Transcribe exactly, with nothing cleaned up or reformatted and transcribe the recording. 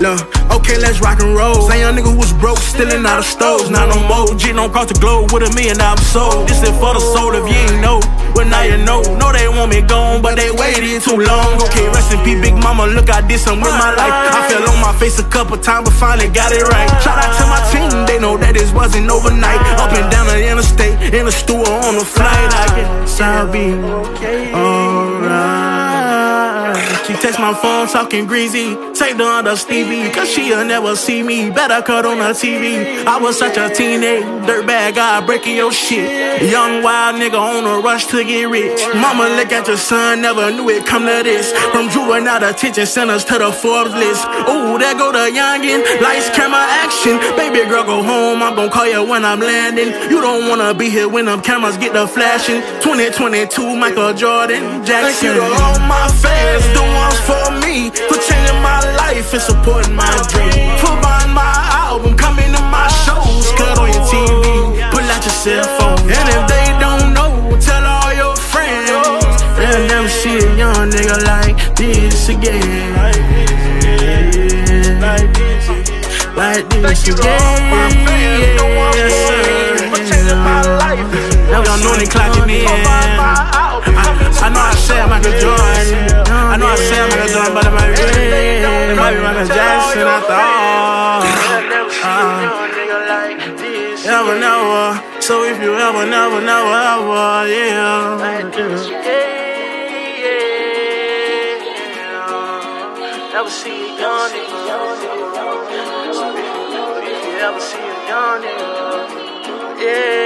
look, okay, let's rock and roll. Same young nigga who was broke, stealing out of stores. Not no more, G don't cross the globe with a million dollar soul. This is for the soul if you ain't know. Well, now you know. Know they want me gone, but they waited too long. Okay, rest in peace, big mama, look, I did something with my life. I fell on my face a couple times, but finally got it right. Shout out to my team, they know that this wasn't overnight. Up and down the interstate, in the store, on the flight. I guess I'll be alright. She text my phone talking greasy, take the under Stevie, cause she'll never see me. Better cut on her T V. I was such a teenage dirtbag guy breaking your shit. Young wild nigga on a rush to get rich. Mama look at your son, never knew it come to this. From juvenile detention centers to the Forbes list. Ooh, there go the youngin', lights, camera, action. Baby girl, go home, I'm gon' call you when I'm landing. You don't wanna be here when them cameras get the flashing. twenty twenty-two, Michael Jordan, Jackson. Thank you to all my fans, the ones for me, for changing my life and supporting my dream. For buying my album, coming to my shows, cut on your T V, pull out your cell phone. And if they don't know, tell all your friends. They'll never see a young nigga like this again. Like this, like this again. Yes, sir. Now we don't know they clocking in. I, I know I said Michael Jordan. I know I said Michael Jordan, but it might be, it might be Michael Jackson after all. Uh, ever, never. So if you ever, never, never, ever, yeah. Never see a young nigga. If you ever see a young nigga, yeah.